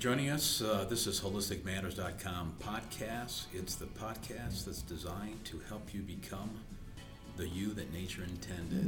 joining us. This is HolisticMatters.com podcast. It's the podcast that's designed to help you become the you that nature intended.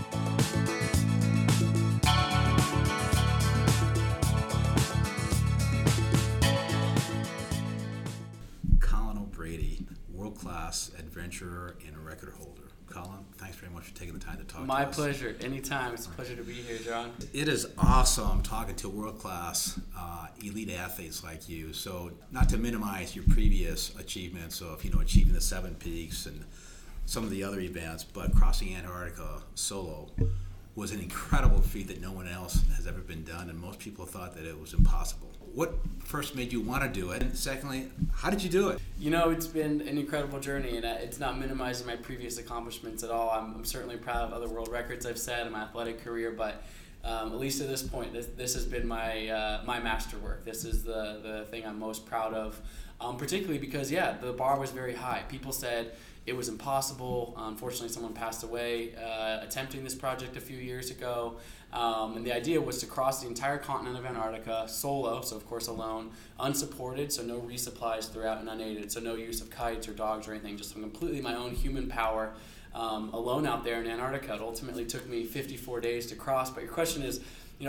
Colin O'Brady, world-class adventurer and a record holder. Colin, thanks very much for taking the time to talk to us. My pleasure. Anytime. It's a pleasure to be here, John. It is awesome talking to world-class elite athletes like you. So not to minimize your previous achievements of, achieving the 7 peaks and some of the other events, but crossing Antarctica solo was an incredible feat that no one else has ever been done, and most people thought that it was impossible. What first made you want to do it? And secondly, how did you do it? It's been an incredible journey, and it's not minimizing my previous accomplishments at all. I'm certainly proud of other world records I've set in my athletic career, but at least at this point, this has been my masterwork. This is the thing I'm most proud of, particularly because, the bar was very high. People said it was impossible. Unfortunately, someone passed away attempting this project a few years ago. And the idea was to cross the entire continent of Antarctica solo, so of course alone, unsupported, so no resupplies throughout, and unaided, so no use of kites or dogs or anything, just completely my own human power alone out there in Antarctica. It ultimately took me 54 days to cross. But your question is,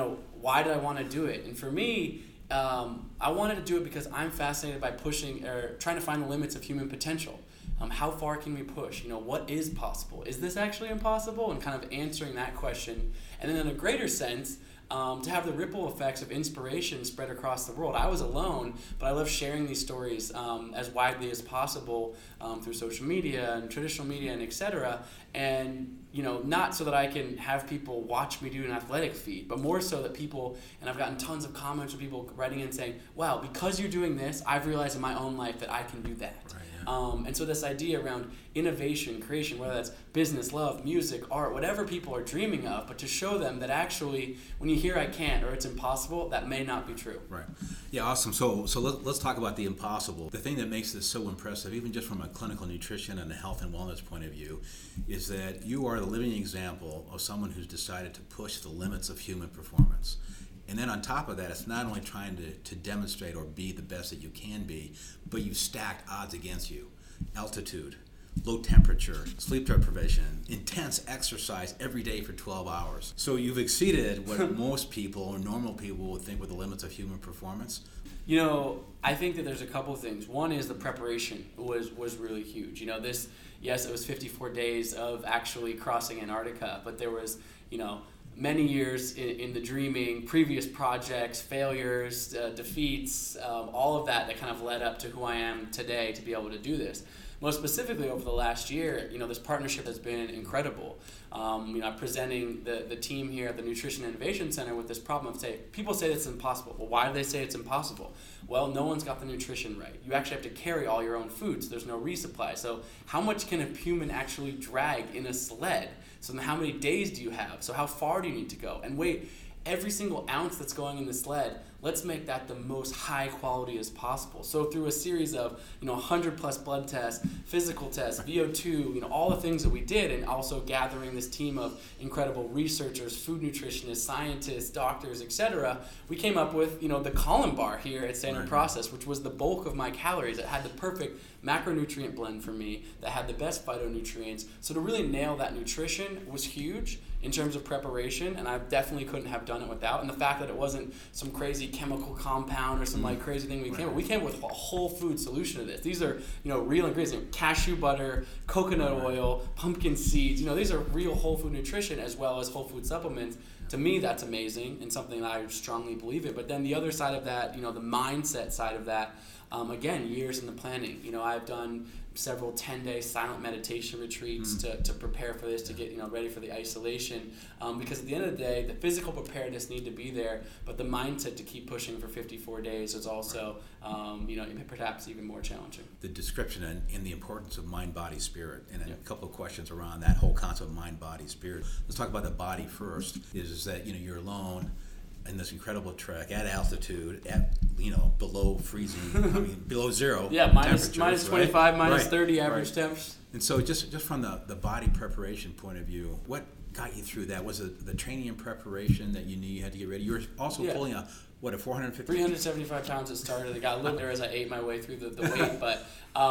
why did I want to do it? And for me, I wanted to do it because I'm fascinated by pushing or trying to find the limits of human potential. How far can we push? What is possible? Is this actually impossible? And kind of answering that question. And then in a greater sense, to have the ripple effects of inspiration spread across the world. I was alone, but I love sharing these stories as widely as possible through social media and traditional media and etc. And not so that I can have people watch me do an athletic feat, but more so that people, and I've gotten tons of comments from people writing in saying, wow, because you're doing this, I've realized in my own life that I can do that. Right. And so this idea around innovation, creation, whether that's business, love, music, art, whatever people are dreaming of, but to show them that actually when you hear I can't or it's impossible, that may not be true. Right. Yeah, awesome. So let's talk about the impossible. The thing that makes this so impressive, even just from a clinical nutrition and a health and wellness point of view, is that you are the living example of someone who's decided to push the limits of human performance. And then on top of that, it's not only trying to demonstrate or be the best that you can be, but you've stacked odds against you. Altitude, low temperature, sleep deprivation, intense exercise every day for 12 hours. So you've exceeded what most people or normal people would think were the limits of human performance. I think that there's a couple of things. One is the preparation was really huge. Yes, it was 54 days of actually crossing Antarctica, but there was, many years in the dreaming, previous projects, failures, defeats, all of that kind of led up to who I am today to be able to do this. Most specifically over the last year, this partnership has been incredible. I'm presenting the team here at the Nutrition Innovation Center with this problem of people say it's impossible. Well, why do they say it's impossible? Well, no one's got the nutrition right. You actually have to carry all your own food, so there's no resupply. So how much can a human actually drag in a sled? So how many days do you have? So how far do you need to go? And wait, every single ounce that's going in the sled, let's make that the most high quality as possible. So through a series of 100 plus blood tests, physical tests, VO2, all the things that we did, and also gathering this team of incredible researchers, food nutritionists, scientists, doctors, etc., we came up with the Colin bar here at Standard Process, which was the bulk of my calories. It had the perfect macronutrient blend for me that had the best phytonutrients. So to really nail that nutrition was huge in terms of preparation, and I definitely couldn't have done it without. And the fact that it wasn't some crazy chemical compound or some crazy thing we came up with a whole food solution to this. These are real ingredients: cashew butter, coconut oil, pumpkin seeds. These are real whole food nutrition as well as whole food supplements. To me, that's amazing and something that I strongly believe in. But then the other side of that, the mindset side of that, again, years in the planning. I've done several 10-day silent meditation retreats to prepare for this, to get ready for the isolation, because at the end of the day, the physical preparedness need to be there, but the mindset to keep pushing for 54 days is also perhaps even more challenging. The description and the importance of mind, body, spirit, and a couple of questions around that whole concept of mind, body, spirit. Let's talk about the body first. Is that you're alone in this incredible trek at altitude, at below freezing, below zero. Yeah, minus 25, right? Minus 30 average temps. And so just from the body preparation point of view, what got you through that? Was it the training and preparation that you knew you had to get ready? You were also pulling a what, a 450? 375 pounds it started. It got a little there as I ate my way through the weight, but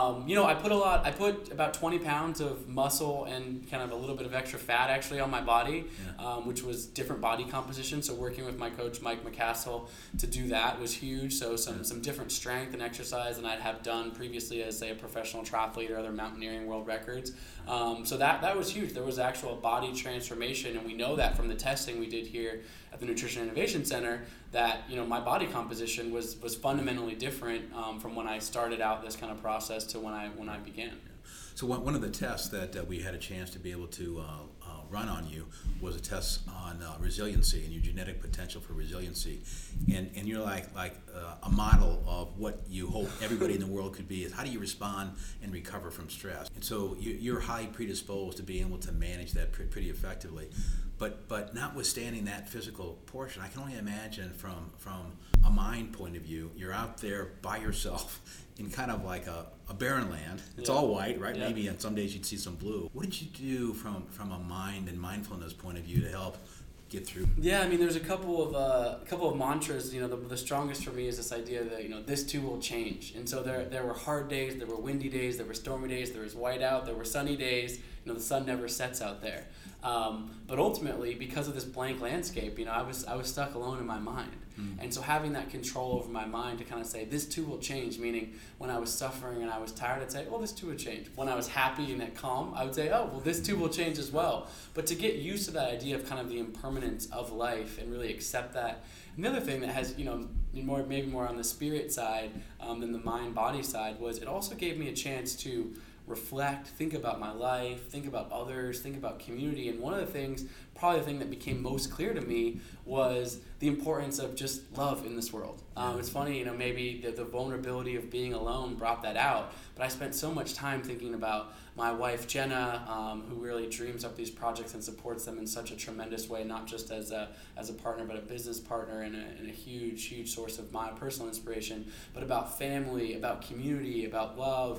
I put about 20 pounds of muscle and kind of a little bit of extra fat actually on my body, which was different body composition. So working with my coach Mike McCassell to do that was huge. So some different strength and exercise than I'd have done previously as, say, a professional triathlete or other mountaineering world records. So that was huge. There was actual body transformation, and we know that from the testing we did here at the Nutrition Innovation Center that my body composition was fundamentally different from when I started out this kind of process to when I began. So one of the tests that we had a chance to be able to run on you was a test on resiliency and your genetic potential for resiliency, and you're like a model of what you hope everybody in the world could be. Is how do you respond and recover from stress? And so you're highly predisposed to being able to manage that pretty effectively. But notwithstanding that physical portion, I can only imagine from a mind point of view, you're out there by yourself in kind of like a barren land. It's all white, right? Yeah. Maybe on some days you'd see some blue. What did you do from a mind and mindfulness point of view to help get through? Yeah, I mean, there's a couple of mantras. The strongest for me is this idea that this too will change. And so there were hard days, there were windy days, there were stormy days, there was white out, there were sunny days. The sun never sets out there. But ultimately, because of this blank landscape, I was stuck alone in my mind. And so having that control over my mind to kind of say, this too will change, meaning when I was suffering and I was tired, I'd say, well, this too would change. When I was happy and at calm, I would say, oh, well, this too will change as well. But to get used to that idea of kind of the impermanence of life and really accept that. And the other thing that has, maybe more on the spirit side than the mind-body side was it also gave me a chance to reflect, think about my life, think about others, think about community. And one of the things, probably the thing that became most clear to me was the importance of just love in this world. It's funny, maybe the vulnerability of being alone brought that out, but I spent so much time thinking about my wife, Jenna, who really dreams up these projects and supports them in such a tremendous way, not just as a partner, but a business partner and a huge, huge source of my personal inspiration, but about family, about community, about love,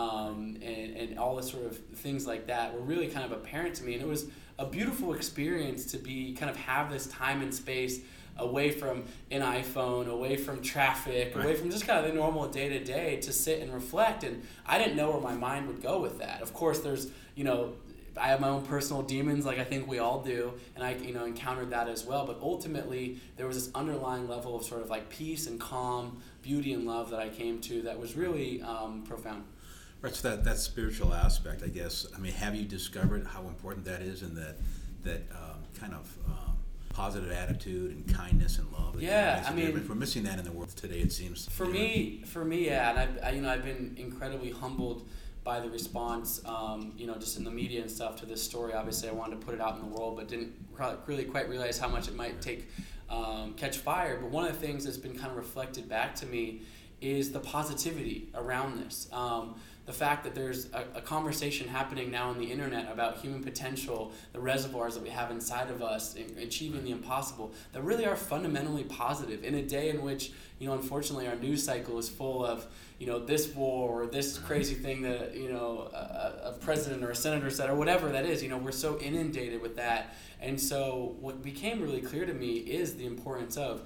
and all the sort of things like that were really kind of apparent to me. And it was a beautiful experience to be kind of have this time and space away from an iPhone, away from traffic, away from just kind of the normal day-to-day to sit and reflect. And I didn't know where my mind would go with that. Of course, there's, I have my own personal demons, like I think we all do, and I, encountered that as well. But ultimately, there was this underlying level of sort of like peace and calm, beauty and love that I came to that was really profound. Right, so that spiritual aspect, I guess. I mean, have you discovered how important that is, and that kind of positive attitude and kindness and love? Yeah, I mean, if we're missing that in the world today, it seems. For me, yeah, and I've been incredibly humbled by the response, just in the media and stuff to this story. Obviously, I wanted to put it out in the world, but didn't really quite realize how much it might take catch fire. But one of the things that's been kind of reflected back to me is the positivity around this. The fact that there's a conversation happening now on the internet about human potential, the reservoirs that we have inside of us, achieving the impossible, that really are fundamentally positive in a day in which, unfortunately our news cycle is full of, this war or this crazy thing that, a president or a senator said or whatever that is. We're so inundated with that. And so what became really clear to me is the importance of